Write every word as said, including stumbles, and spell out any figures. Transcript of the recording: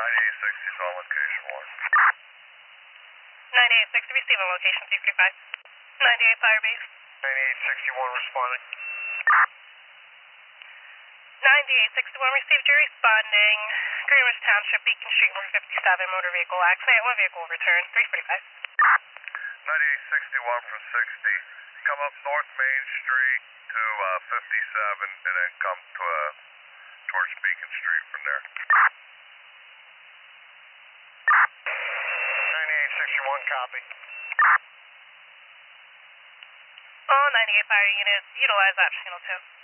ninety-eight sixty is on location one. ninety-eight sixty, receive on location three three five. ninety-eight Firebase. ninety-eight sixty-one responding. ninety-eight sixty-one received, you're responding. Greenwich Township, Beacon Street, Route fifty-seven, motor vehicle accident, one vehicle return, three forty-five. ninety-eight sixty-one from sixty. Come up North Main Street to uh, fifty-seven and then come to, uh, towards Beacon Street from there. ninety-eight sixty-one, copy. All ninety-eight Fire units, utilize option channel two.